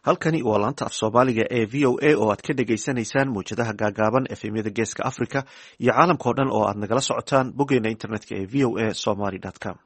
halkani waa laanta af soomaaliga ee v o a oo aad ka dhagaysanaysaan mawjadaha gaagaaban efemyada geeska africa iyo caalamka oo dhan oo aad nagala socotaan boggeena internetka ee v o a somaly com.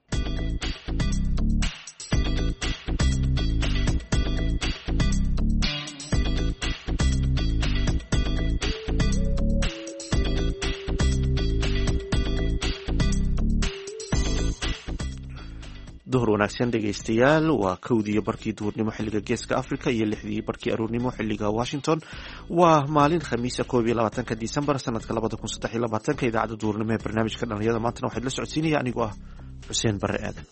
duhur wanaagsan dhegaystayaal, waa kowdii barkii duhurnimo xiliga geeska africa iyo 6dii barkii aroornimo xiliga washington. waa maalin khamiisa 21 disembar sanadka 2023. idaacadda duhurnimo ee barnaamijka dhalinyarada maantana waxaad la socodsiinaya anigoo ah xuseen bare aadan.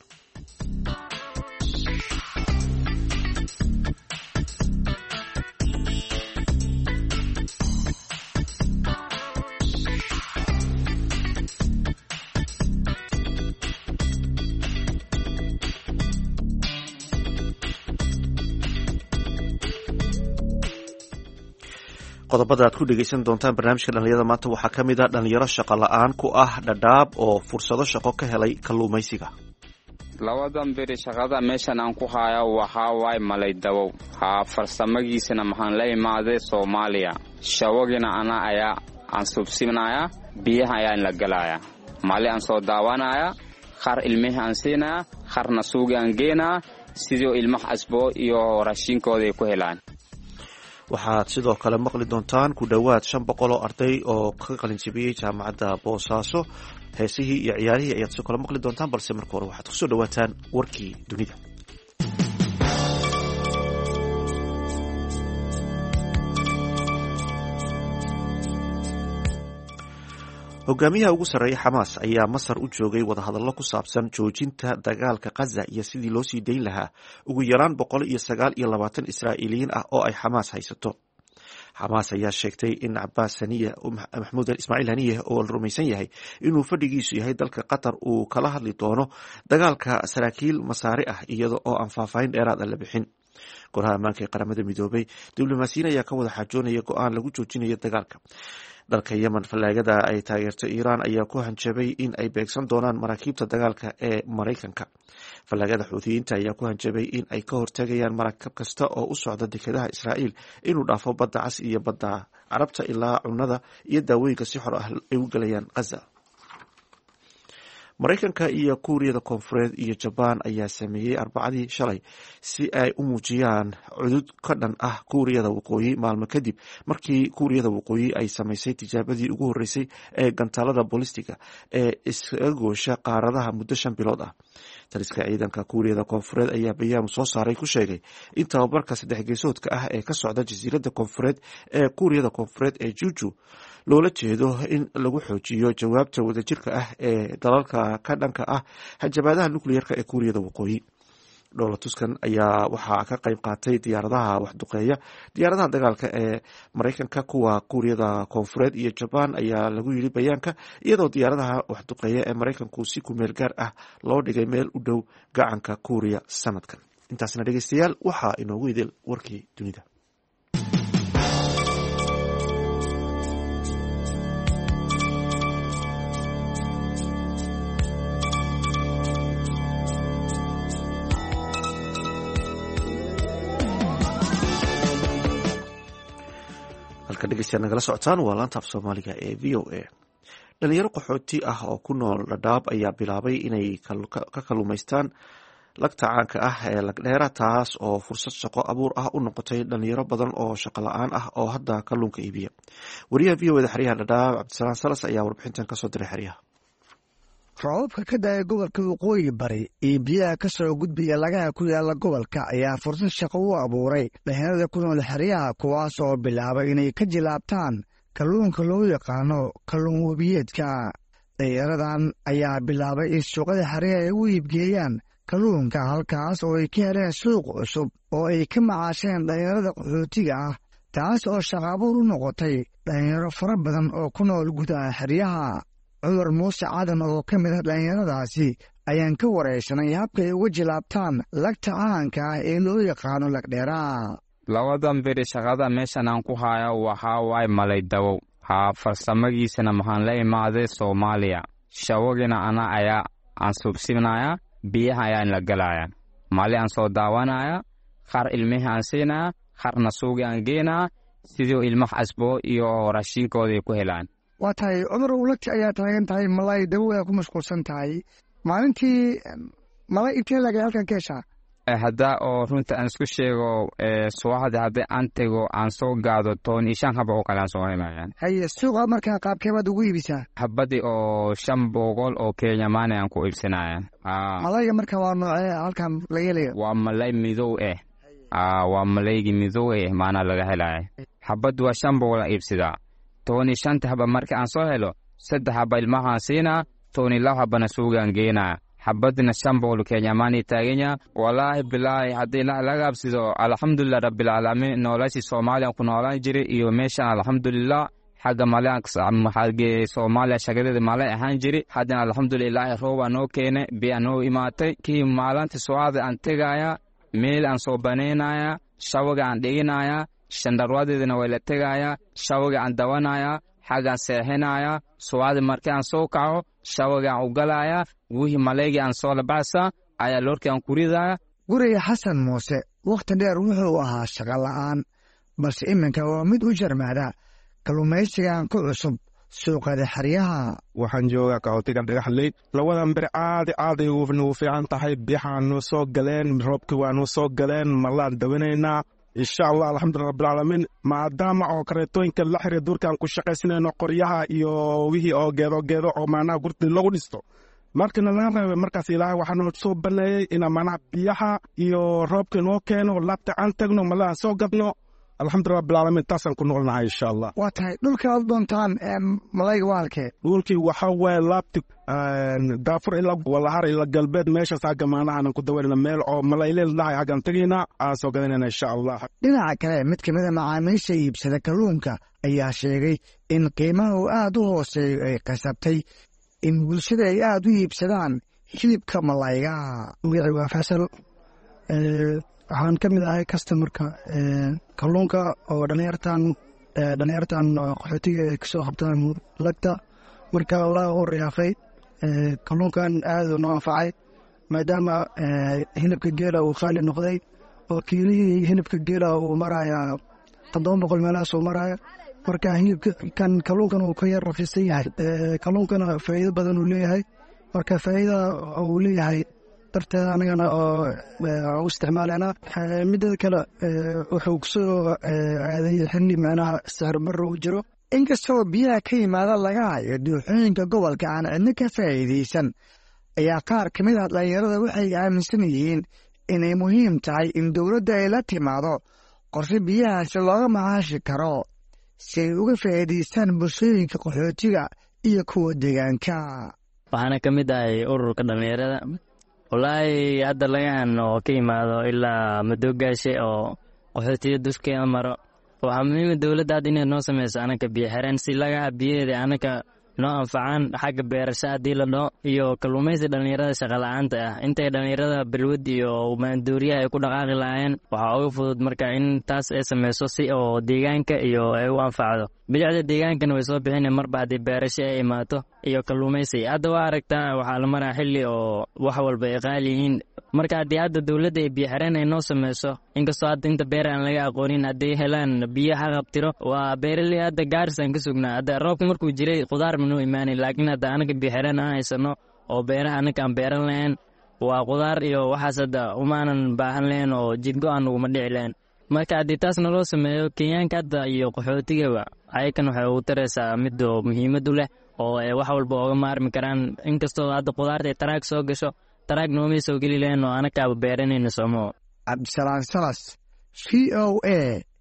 qodobada aad ku dhegaysan doontaan barnaamijka dhalinyarada maanta waxaa ka mid ah dhalinyaro shaqo la-aan ku ah dhadhaab oo fursado shaqo ka helay kalluumaysiga. labadan beri shaqada meeshan aan ku haya waxaa waay malay dabow farsamagiisana maxaan la imaaday Soomaaliya. shawagina ana ayaa aan subsiinaya, biyaha ayaan la galaya, mali aan soo daawanaya, qaar ilmaha aan siinaya, qaarna suuga aan geenaa sidoo ilmaha asbo iyo raashinkooda ay ku helaan. waxaad sidoo kale maqli doontaan ku dhowaad 500 oo arday oo ka qalin jabiyey jaamacadda Boosaaso. heesihii iyo ciyaarihii ayaad sidoo kale maqli doontaan, balse marka hore waxaad kusoo dhawaataan warkii dunida. hogaamiyaha ugu sarreeya xamaas ayaa masar u joogay wadahadallo ku saabsan joojinta dagaalka Gaza iyo sidii loo sii dayn lahaa ugu yaraan 129 Israa'iiliyiin ah oo ay xamaas haysato. xamaas ayaa sheegtay in Cabbaas Maxamuud Ismaaciil Haniyeh oo la rumaysan yahay inuu fadhigiisu yahay dalka Qatar uu kala hadli doono dagaalka saraakiil masaari ah iyada oo aan faahfaahin dheeraad ah la bixin. golaha ammaanka ee qaramada midoobay diblomaasiyiin ayaa ka wada xaajoonaya go'aan lagu joojinayo dagaalka. dalka Yemen, fallaagada ay taageerto Iiraan ayaa ku hanjabay in ay beegsan doonaan maraakiibta dagaalka ee Maraykanka. fallaagada Xuuthiyiinta ayaa ku hanjabay in ay ka hortagayaan markab kasta oo u socda dekedaha Israa'iil inuu dhaafo badda Cas iyo badda Carabta ilaa cunnada iyo daawooyinka si xor ah ay u galayaan Gaza. Maraykanka iyo Kuuriyada Koonfureed iyo Jabaan ayaa sameeyey Arbacadii shalay si ay u muujiyaan cudud ka dhan ah Kuuriyada Waqooyi maalmo kadib markii Kuuriyada Waqooyi ay samaysay tijaabadii ugu horeysay ee gantaalada boolistiga ee iskaga goosha qaaradaha muddo 5 bilood ah. taliska ciidanka Kuuriyada Koonfureed ayaa bayaan soo saaray ku sheegay in tababarka 3 geesoodka ah ee ka socda jasiiradda Koonfureed ee Kuuriyada Koonfureed ee Jeju loola jeedo in lagu xoojiyo jawaabta wadajirka ah ee dalalka ka dhanka ah hanjabaadaha nukliyeerka ee Kuuriyada Waqooyi. dhoolatuskan ayaa waxaa ka qayb qaatay diyaaradaha waxduqeeya, diyaaradaha dagaalka ee Maraykanka, kuwa Kuuriyada Koonfureed iyo Jabaan ayaa lagu yiri bayaanka, iyadoo diyaaradaha waxduqeeya ee Maraykanku si ku meel gaar ah loo dhigay meel u dhow gacanka Kuuriya sanadkan. intaasna dhegaystayaal waxaa inoogu idil warkii dunida. dhegeystayaal nagala socotaan waa laanta af soomaaliga ee v o a. dhalinyaro qaxooti ah oo ku nool dhadhaab ayaa bilaabay inay ka kalluumaystaan lagta caanka ah ee lagdheera, taas oo fursad shaqo abuur ah u noqotay dhalinyaro badan oo shaqo la-aan ah oo hadda kalluunka iibiya. wariyaha v o da xeryaha dhadhaab Cabdisalaan Salas ayaa warbixintan kasoo diray xeryaha. roobabka ka da-ay gobolka waqooyi bari iyo biyaha ka soo gudbaya lagaha ku yaala gobolka ayaa fursad shaqo u abuuray dhalinyarada ku nool xeryaha, kuwaas oo bilaabay inay ka jilaabtaan kalluunka loo yaqaano kalluun webiyeedka. dhalinyaradan ayaa bilaabay in suuqada xeryaha ay u iibgeeyaan kalluunka, halkaas oo ay ka heleen suuq cusub oo ay ka macaasheen dhalinyarada qaxootiga ah, taas oo shaqo abuur u noqotay dhalinyaro fara badan oo ku nool gudaha xeryaha. cumar muuse cadan oo ka mid ah dhalinyaradaasi ayaan ka waraysanay habka ay uga jilaabtaan lagta caanka ah ee loo yaqaano lagdheera. labadan beri shaqada meeshan aan ku haya waxaa waay malay dabow farsamagiisana maxaan la imaaday Soomaaliya. shawagina ana ayaa aan subsiinaya, biyaha ayaan la galaya, mali aan soo daawanaya, qaar ilmihii aan siinaa qaarna suugi aan geenaa sidii ilmaha casbo iyo raashinkooda ay ku helaan. waa tahay cumar ulagti ayaa taagan tahay malay dawo ku mashquulsan tahay maalintii malay intee laga halkan ka heshaa? hadda oo runta aan isku sheego subaxda haddii aan tego aan soo gaado 15 haba oo kale aan soo helayaan. haye suuqa markaa qaabkeebaad ugu iibisaa? habadii oo 500 oo Kenya maana aan ku iibsanaya. malayga markaa waa noocee halkan laga helayo? waa malay midow waa malaygi midow maana laga helaya. habad waa 500 la iibsadaa. 15 haba marka aan soo helo 3 haba ilmaha siinaa 12 habana suugaan geenaa. habadna 500 Kenya maana taaganya. wallahi billahi hadii la gaabsido alxamdulillah rabbil alamin noolashi Soomaaliya ku noolaan jiray iyo meesha alxamdulillah xaga malaanka xagge Soomaaliya shaqadeeda malay ahaan jiray. hadana alxamdulillah rooba noo keenay biyo noo imaatay kii maalinta su'aada aan tagaya meel aan soo baneynaya shawaga aan dhiginaya shandarwadeedana way la tagaya shawaga aan dawanaya xaga seexinaya su'aada markii aan soo kaco shawaga aan u galaya wixii malayga aan soo labaasa ayaa loorkii aan ku ridaya. guriga Xasan Muuse waqti dheer wuxuu ahaa shaqo la'aan balse iminka waa mid u jarmaada kalluumaysigan ku cusub suuqada xeryaha. waxaan joogaa qaxootiga dhagaxley labadan bir aad ay ugu fiican tahay biyahaanu soo galeen roobkii waanu soo galeen malaan dawanaynaa insha Allah alxamdulillah rabbil alamin maadaama oo kareetooyinka la xiriir durkaan ku shaqaysanayno qoryaha iyo wixii oo geedo oo maana gurti lagu dhisto markana la reebay markaas ilaahay waxaanu soo baneeyay in maana biyaha iyo roobka noo keeno laabta aan tagno malaan soo gadno alxamdulillah rabbil alamin taasan ku noolnahay insha Allah. waa tahay dhulka aad doontaan malayga waalkee? dhulkii waxa way laabti daafur ila walahar ila galbeed meesha saaga maanahan ku daweerna meel oo malayleel dhahay hagan tagina aan soo gadanayna insha Allah. dhinaca kale mid kamid ah macaamiisha iibsada kalluunka ayaa sheegay in qiimaha uu aad u hooseeyo ay qasabtay in bulshada ay aad u iibsadaan hilibka malayga. waa Faisal waxaan ka mid ahay customerka kalluunka oo dhalinyartan qaxootiga ay kasoo qabtaan lagta marka la horeeyay kalluunkan aad u anfacay maadaama hilibka geela uu qaali noqday oo kiilihii hilibka geela uu maraya 700 meelaha soo maraya marka hilibka kan kalluunkan uu ka yar rafiisan yahay kalluunkana faa'iido badan uu leeyahay marka faa'iido uu leeyahay darteed anagana oo isticmaalana midda kale wuxuu kusoo aaday xilli macnaha sahar barro u jiro. inkastoo biyaha ka yimaada laga hayo dooxooyinka gobolka aan cidna ka faa'iidaysan ayaa qaar ka mid ah dhalinyarada waxay aaminsan yihiin inay muhiim tahay in dowladda ay la timaado qorshe biyahaasi looga macaashi karo si ay uga faa'iidaystaan bulshooyinka qaxootiga iyo kuwa deegaanka. waxaana ka mid ahay ururka dhalinyarada wallaahi hadda lagaan oo ka yimaado ilaa madoogaashe oo qaxootiga duskeeda maro waxaa muhiim dowladda hadda inay noo samayso anaka biyo xireen si laga biyeeda anaka noo anfacaan xagga beerasho haddii la dhao iyo kalluumaysi dhalinyarada shaqa la'aanta ah intay dhalinyarada balwad iyo maanduuriyaha ay ku dhaqaaqi lahaayeen waxaa uga fudud marka in taas ay samayso si oo deegaanka iyo ay u anfacdo bilicda deegaankana way soo bixin marba haddii beerasho ay imaato iyo kalluumaysi. hadda waa aragtaa waxaa la maraa xilli oo wax walba ay qaali yihiin marka haddii hadda dowladda ay biyo xireen ay noo samayso inkastoo hadda inta beer aan laga aqoonin hadday helaan biyo haqabtiro waa beeraley hadda gaarisaan ka sugnaa hadda roobka markuu jiray qudaar manoo imaanay laakiin hadda anaga biyo xireen aan haysano oo beeraha anaga aan beeran lahayn waa qudaar iyo waxaas hadda umaanan baahan lahayn oo jidgo-aan uguma dhici lahayn marka haddii taas naloo sameeyo kenyaanka hadda iyo qaxootigaba ayakan waxay ugu taraysaa mid oo muhiimad u leh oo wax walba ooga maarmi karaan inkastoo hadda qudaarta ay taraag soo gasho taraag noomay soo geli lahayn oo anakaaba beeranayna somo. cabdisalaam salas VOA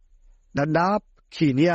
Dadaab Kenya.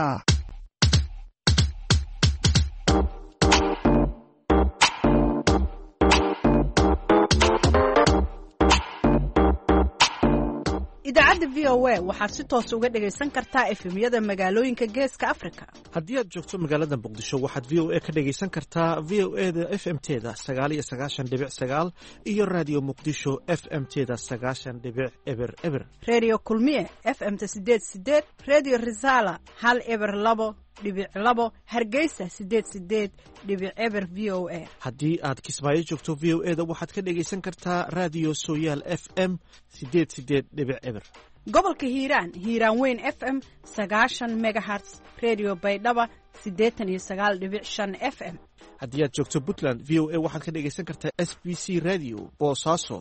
idaacadda VOA waxaad si toos uga dhagaysan kartaa efemyada magaalooyinka geeska Afrika. haddii aad joogto magaalada Muqdisho waxaad VOA ka dhagaysan kartaa VOA-da FM-teeda 99.9 iyo Radio Muqdisho FM-teeda 90.0. Radio Kulmiye FM-ta 88, Radio Risala 102.2, Hargeysa 88.0 VOA. haddii aad Kismaayo joogto VOA-da waxaad ka dhagaysan kartaa Radio Sooyaal FM 88.0. gobolka hiiraan hiiraan weyn FM 90 megahertz, radio baydhaba 89.5 FM. haddii aad joogto puntland v o a waxaad ka dhegaysan kartaa s b c radio boosaaso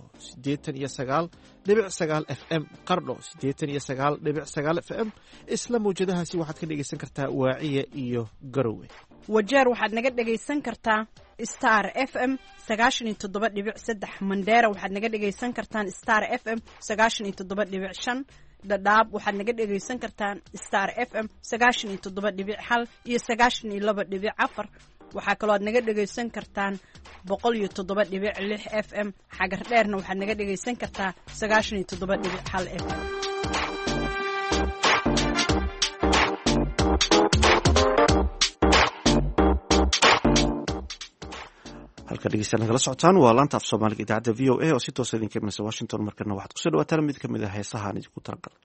89.9 f m, qardho 89.9 f m. isla mawjadahaasi waxaad ka dhegaysan kartaa waaciya iyo garowe. wajeer waxaad naga dhegaysan kartaa star f m 97.3, mandheera waxaad naga dhegaysan kartaan star f m 97.5, dhadhaab waxaad naga dhegaysan kartaan star f m 97.1 iyo 92.4. waxaa kaloo aad naga dhegaysan kartaan 107.6 f m. xagar dheerna waxaad naga dhegaysan kartaa 97.1 f m. halka dhegeystayaal nagala socotaan waa laanta af soomaaliga idaacadda v o a oo si toosa idinka imanaysa washington. markana waxaad kusoo dhawaataan mid ka mid a heesahaan idinku talagalay.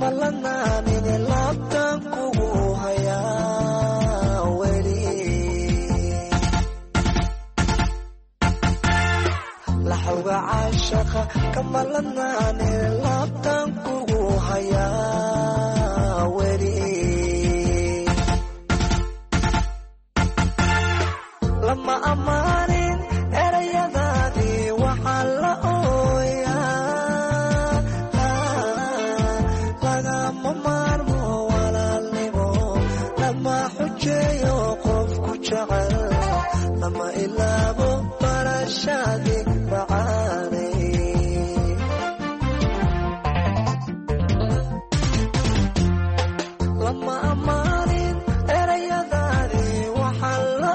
kamalanaanin laabtan kugu hayaa weli laxawga caashaqa kamalanaanin laabtan kugu hayaa weli lama amaanin erayadaadii waxaa la ooyaa lagama maarmo walaalnimo lama xujeeyo qofku jecel lama ilaabo barashaadii macaanay lama amaanin erayadaadii waxaa la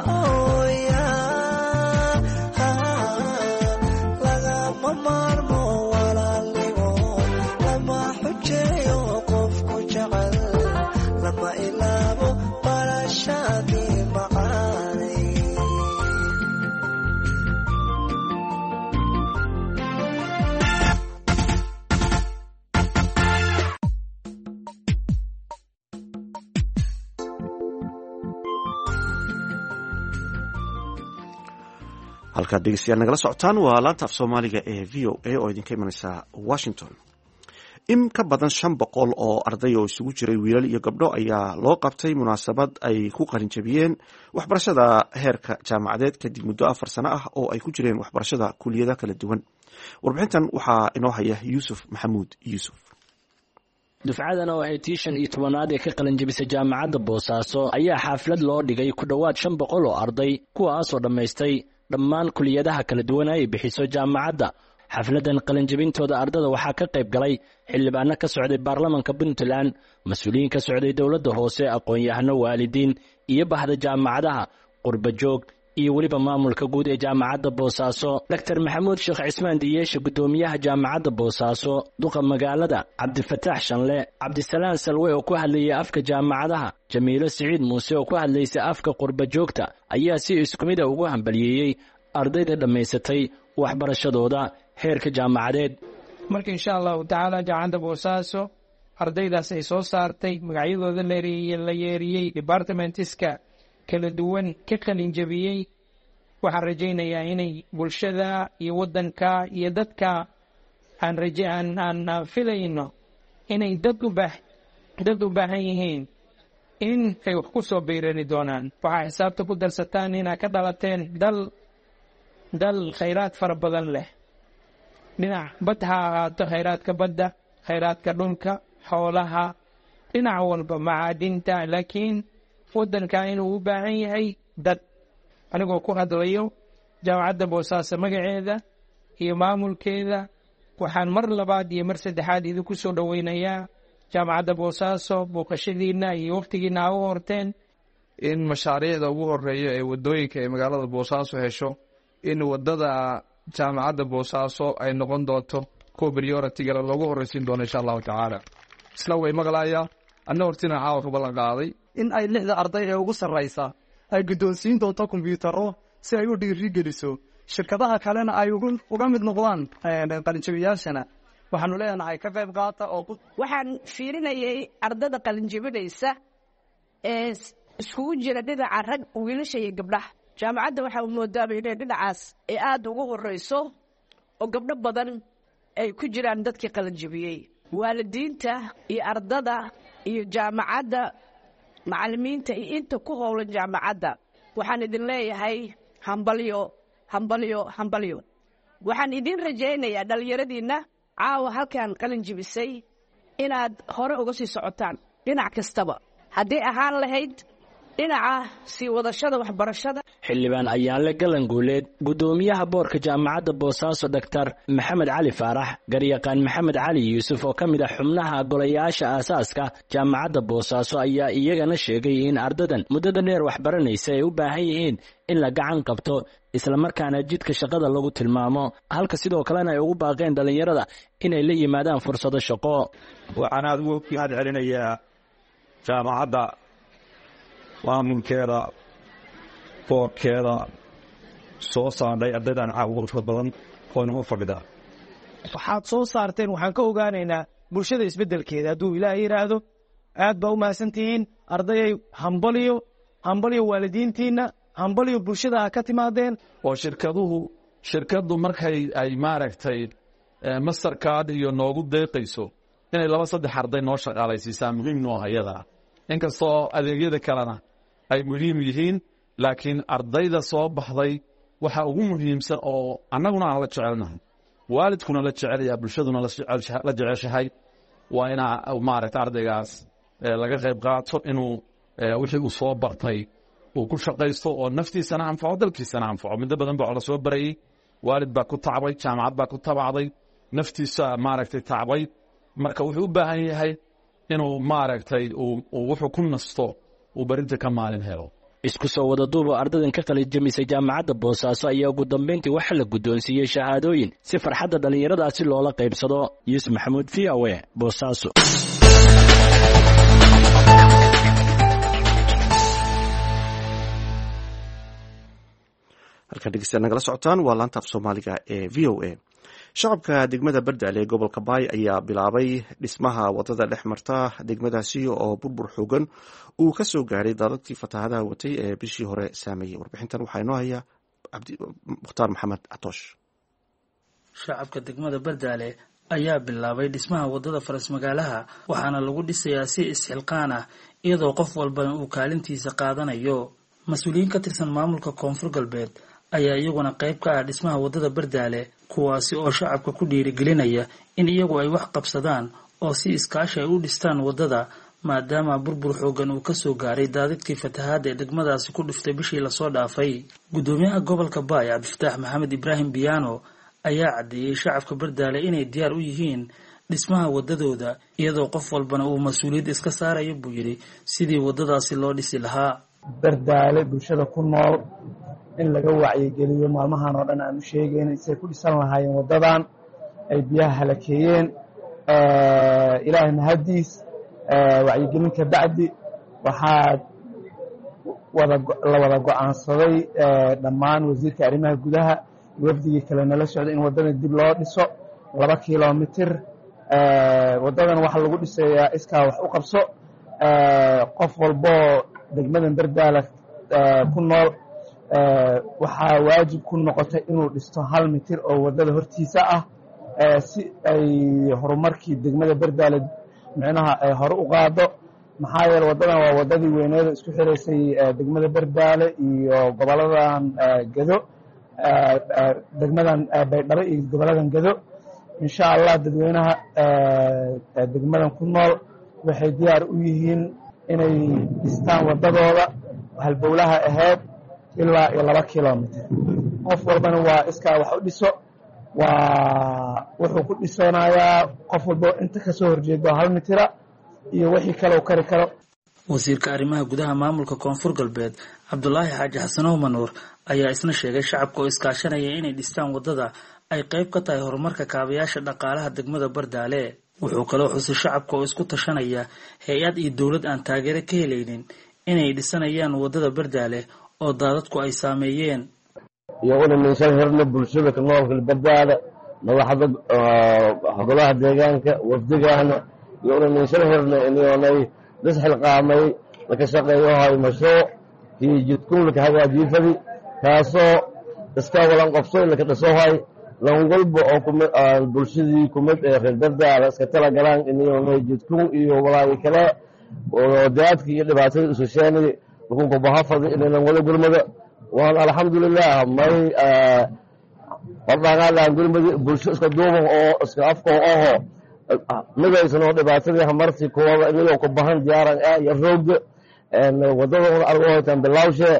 halkaad dhegeystayaal nagala socotaan waa laanta af soomaaliga ee v o a oo idinka imanaysa washington. in ka badan 500 oo arday oo isugu jiray wiilal iyo gabdho ayaa loo qabtay munaasabad ay ku qalin jabiyeen waxbarashada heerka jaamacadeed kadib muddo 4 sano ah oo ay ku jireen waxbarashada kulliyada kala duwan. warbixintan waxaa inoo haya Yuusuf Maxamuud Yuusuf. dufcadan oo ay tiishan iyo tobanaad ee ka qalin jabisay jaamacadda Boosaaso ayaa xaflad loo dhigay ku dhawaad 500 oo arday kuwaas oo dhameystay dhammaan kulliyadaha kala duwan ay bixiso jaamacadda. xafladan qalinjabintooda ardada waxaa ka qayb galay xildhibaano ka socday baarlamaanka Puntland, mas'uuliyiin ka socday dawladda hoose, aqoon-yahano, waalidiin iyo bahda jaamacadaha, qurba joog iyo waliba maamulka guud ee jaamacadda Boosaaso. Dr. Maxamuud Sheekh Cismaan Diyeeshe, gudoomiyaha jaamacadda Boosaaso, duqa magaalada Cabdifataax Shanle, Cabdisalaan Salwe oo ku hadlayay afka jaamacadaha, Jamiilo Siciid Muuse oo ku hadlaysay afka qurba joogta ayaa si isku mid ah ugu hambalyeeyay ardayda dhammaysatay waxbarashadooda heerka jaamacadeed. marka insha allahu tacaala jaamacadda Boosaaso ardaydaas ay soo saartay magacyadooda la yeeriyey departmentiska kala duwan ka qalin jabiyey waxaan rajaynayaa inay bulshada iyo wadanka iyo dadka aan filayno inay dad u baahan yihiin in ay wax ku soo biirani doonaan. waxaa xisaabta ku darsataan inaad ka dhalateen dal khayraad fara badan leh, dhinac bad ha ahaato khayraadka badda, khayraadka dhulka, xoolaha, dhinac walba macaadinta, laakiin wadanka inuu u baahan yahay dad. anigoo ku hadlayo jaamacadda Boosaaso magaceeda iyo maamulkeeda waxaan mar labaad iyo mar saddexaad idinku soo dhaweynayaa jaamacadda Boosaaso booqashadiina iyo waqtigiina u horteen in mashaariicda ugu horeeya ee wadooyinka ee magaalada Boosaaso hesho in wadada jaamacadda Boosaaso ay noqon doonto priority-ga loogu horeysiin doono insha Allah taala. isla way maqlaaya anna hortina caawa ku ballan qaaday in ay 6 arday ee ugu sareysa ay guddoonsiin doonto kombiyuutarro si ay u dhiirigeliso shirkadaha kalena ay uga mid noqdaan qalinjabiyaashana. waxaanu leenahay ka qayb qaata oo waxaan fiirinayay ardada qalinjabinaysa ee iskugu jira dhinaca rag, wiilasha iyo gabdhaha. jaamacadda waxaa u moodaaba inay dhinacaas ay aad ugu horeyso oo gabdho badan ay ku jiraan dadkii qalinjabiyey. waalidiinta iyo ardada iyo jaamacadda macallimiinta iyo inta ku howlan jaamacadda waxaan idin leeyahay hambalyo. waxaan idin rajaynayaa dhallinyaradiinna caawa halkan qalin jabisay inaad hore uga sii socotaan dhinac kastaba, haddii ahaan lahayd dhinaca sii wadashada waxbarashada. xildhibaan ayaanle galanguuleed, gudoomiyaha boorka jaamacadda Boosaaso Dr. Maxamed Cali Faarax, garyaqaan Maxamed Cali Yuusuf oo ka mid ah xubnaha golayaasha aasaaska jaamacadda Boosaaso ayaa iyagana sheegay in ardadan muddada dheer waxbaranaysa ay u baahan yihiin in la gacan qabto isla markaana jidka shaqada lagu tilmaamo, halka sidoo kalena ay ugu baaqeen dhalinyarada inay la yimaadaan fursado shaqo. waxaan aad ugu mahad celinayaa jaamacadda maamulkeeda, boorkeeda soo saarnay ardaydan caawinta badan oo nagu fadhida. waxaad soo saarteen waxaan ka ogaanaynaa bulshada isbeddelkeeda hadduu ilaahay yidhaahdo. aad baa u mahadsantihiin ardayay. hambaliyo waalidiintiinna, hambaliyo bulshada ha ka timaadeen. oo shirkaddu markay ay maaragtay mastercard iyo noogu deeqayso inay 2-3 arday noo shaqaalaysiisaa muhiim noo hayadaa, inkastoo adeegyada kalena ay muhiim yihiin. laakiin ardayda soo baxday waxa ugu muhiimsan oo annaguna aan la jecelnahay, waalidkuna la jecelaya, bulshaduna la jeceshahay, waa inaa maaragta ardaygaas laga qayb qaato inuu wixii uu soo bartay uu ku shaqaysto oo naftiisana anfaco, dalkiisana anfaco. muddo badan baa la soo barayey, waalid baa ku tacbay, jaamacad baa ku tabacday, naftiisa maaragtay tacbay. marka wuxuu u baahan yahay inuu maaragtay wuxuu ku nasto uu barinta ka maalin helo. isku soo wada duuba ardaydan ka qalinjabisay jaamacadda boosaaso ayaa ugu dambayntii waxa la guddoonsiiyey shahaadooyin si farxadda dhallinyaradaasi loola qaybsado. yuusuf maxamuud, v o a, boosaaso. halkan dhegeystayaal nagala socotaan waa laanta af soomaaliga ee v o a. shacabka degmada Bardaale ee gobolka Baay ayaa bilaabay dhismaha wadada dhex marta degmadaasi oo burbur xoogan uu ka soo gaaray daadadkii fatahaadaha watay ee bishii hore saameeyey. warbixintan waxaa inoo haya mukhtaar maxamed catoosh. shacabka degmada Bardaale ayaa bilaabay dhismaha wadada faras magaalaha, waxaana lagu dhisayaa si isxilqaan ah iyadoo qof walba uu kaalintiisa qaadanayo. mas-uuliyiin ka tirsan maamulka Koonfur Galbeed ayaa iyaguna qayb ka ah dhismaha wadada Bardaale, kuwaasi oo shacabka ku dhiirigelinaya in iyagu ay wax qabsadaan oo si iskaashi ay u dhistaan wadada, maadaama burbur xoogan uu ka soo gaaray daadadkii fatahaada ee degmadaasi ku dhiftay bishii lasoo dhaafay. gudoomiyaha gobolka Baay Cabdifataax Maxamed Ibraahim Biyaano ayaa caddeeyey shacabka Bardaale inay diyaar u yihiin dhismaha wadadooda, iyadoo qof walbana uu mas-uuliyad iska saarayo buu yidhi sidii wadadaasi loo dhisi lahaa. Bardaale bulshada ku nool in laga wacyigeliyo maalmahan oo dhan aanu sheegayn isay ku dhisan lahaayeen wadadan ay biyaha halakeeyeen. ilaahay mahadiis wacyigelin ka bacdi waxaa la wada go'aansaday dhammaan wasiirka arrimaha gudaha wafdigii kale nala socday in wadada dib loo dhiso 2 kilomitir. wadadan waxaa lagu dhisayaa iskaa wax u qabso. qof walboo degmadan Bardaale ku nool waxaa waajib ku noqotay inuu dhisto 1 mitir oo wadada hortiisa ah si ay horumarkii degmada Bardaale macnaha ay hore u qaado. maxaa yeelay wadadan waa wadadii weyneed isku xiraysay degmada Bardaale iyo goboladan Gado, degmadan Baydhabo iyo goboladan Gado. insha Allah dadweynaha degmadan ku nool waxay diyaar u yihiin inay dhistaan wadadooda halbowlaha ahayd ilaa 2 kilomitir. qof walbana waa iskaa wax u dhiso, waa wuxuu ku dhisanayaa qof walba inta ka soo horjeedo 1 mitira iyo wixii kale uu kari karo. wasiirka arrimaha gudaha maamulka Koonfur Galbeed Cabdulaahi Xaaji Xasanow Manuur ayaa isna sheegay shacabka oo iskaashanaya inay dhistaan wadada ay qayb ka tahay horumarka kaabayaasha dhaqaalaha degmada Bardaale. wuxuu kaloo xusay shacabka oo isku tashanaya hay-ad iyo dowlad aan taageero ka helaynin inay dhisanayaan wadada Bardaale oo daadadku ay saameeyeen. iyaguna meeshan hirna bulshada ka nool Bardaale madaxda golaha deegaanka wafdigaana iyaguna meeshan hirna inay dasxil qaamay laka shaqeeyo hay mashruuc iyo jidkun laka hagaajiyay taasoo iska walan qabso laka dhasohay lan walba oo bulshadii kumid ee reer Bardaale iska tala galaan inay jidkun iyo walaal kale oo daadkii iyo dhibaatada isu sheenay lagu bahafad inay wada gurmada. waan alxamdulillah may wadaagaan gurmada bulsho iska duuban oo iska afko oo midaysan oo dhibaatadii hamarti kooda inay ku bahan diyaaran iyo roog wadada argo tan bilawshe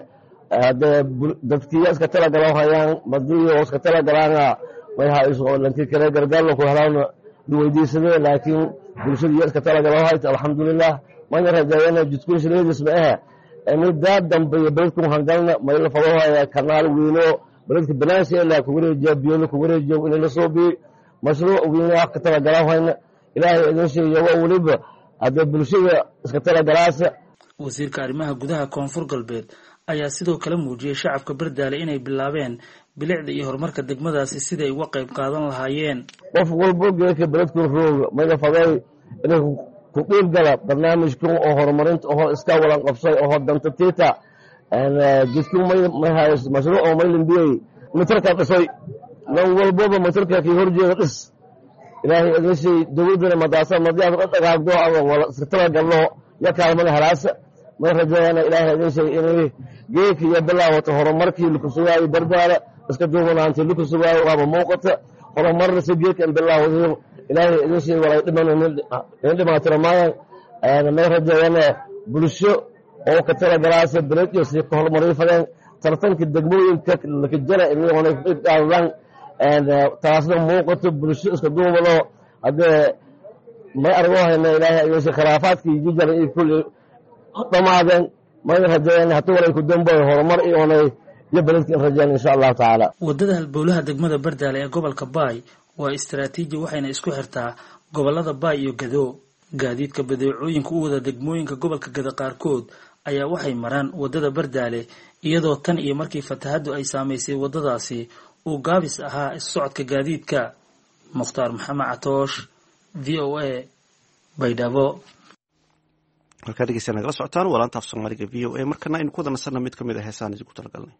dadkii iska tala galaan madiyo iska tala galaan way hayso lanti kale gargaar ku helaan weydiisadeen laakiin bulshadii iska tala galaan alxamdulillah man rajayna jidkun shirayis ma aha inay daad dambe beledku hangalna mayl fadawaya kanaal weeno beledka banaansi ilaa ku wareejiyo biyo ku wareejiyo in la soo bi mashruuc weeno ka tala galaan ilaahay idin sheeyo waliba hada bulshada iska tala galaasa. wasiirka arrimaha gudaha Koonfur Galbeed ayaa sidoo kale muujiyey shacabka Bardaale inay bilaabeen bilicda iyo horumarka degmadaasi siday uga qayb qaadan lahaayeen. qof walba geedka beledku rooga maga faday inay ku qeyb gala barnaamijkan oo horumarinta oo iska walan qabsay oo danta tiita jidku ma haysto mashruuc oo maylin biyay mitarka dhisay lan walba mitarka ki horjeeda dhis ilaahay idin shay dawladana madaasa madiyaad dhaqaaqdo ama wala sirtala galno ya kaalmada halaasa ma rajayna ilaahay idin shay inay geedka iyo bilaawato horumarkii lagu sugayay Bardaale iska duubanaantii lagu sugayay waa muuqata horumarna si geedka bilaawado ilaahay idin shay wala dhimaatira maayan ma rajayna bulsho oo ka tala galaasa bilad iyo si horumarin fadaan tartanka degmooyinka la jira inay wada qaadan taasna muuqato bulsho iska duubano hadee ma aragayna ilaahay idin shay khilaafaadkii jijara iyo kulli dhamaadeen ma rajayna hatta wala ku dambeeyo horumar iyo beledka rajayna insha Allah taala. Wadada halbowlaha degmada Bardaale ee gobolka Baay waa istiraatiiji waxayna isku xirtaa gobolada Baay iyo Gado. Gaadiidka badeecooyinka u wada degmooyinka gobolka Gado qaarkood ayaa waxay maraan wadada Bardaale iyadoo tan iyo markii fatahadu ay saameysay wadadaasi uu gaabis ahaa socodka gaadiidka. Mukhtaar Maxamed Catoosh, VOA, Baydhabo. halkaa dhegeysta nagala socotaan waa laanta af Soomaaliga VOA markana aynu ku wada nasanna mid ka mid ah heesaan idinku talagalnay.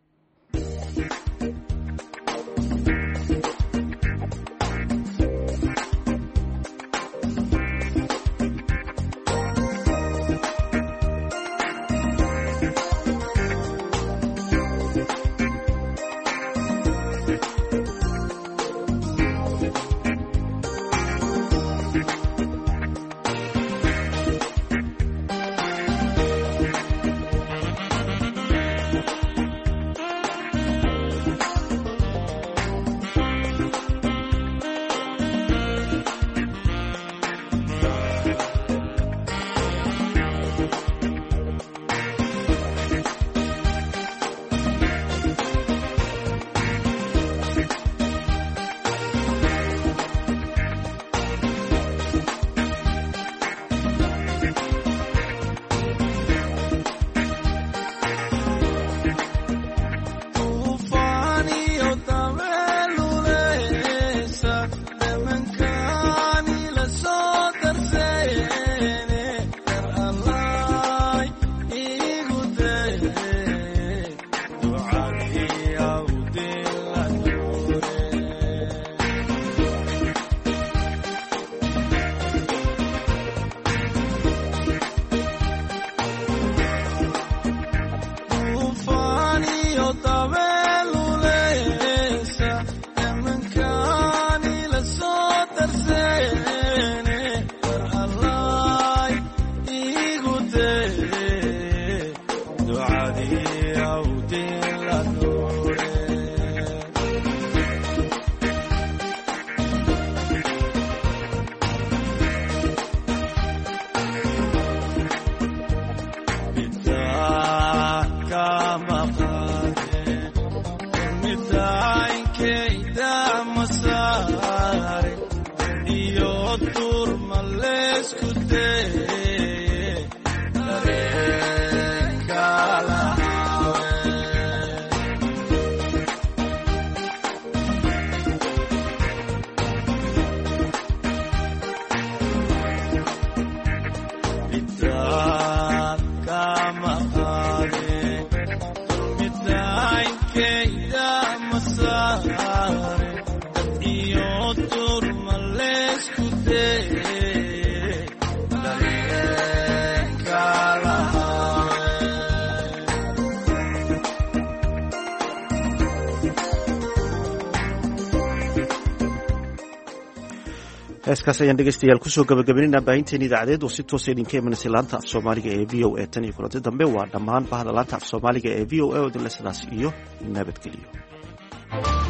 heeskaas ayaan dhegeystayaal kusoo gabagabaynayna baahinteen idaacadeed oo si toosa idinka imanaysa laanta af Soomaaliga ee VOA tan iyo kulanti dambe waa dhammaan bahda laanta af Soomaaliga ee VOA oo idinla sidaas iyo nabadgelyo.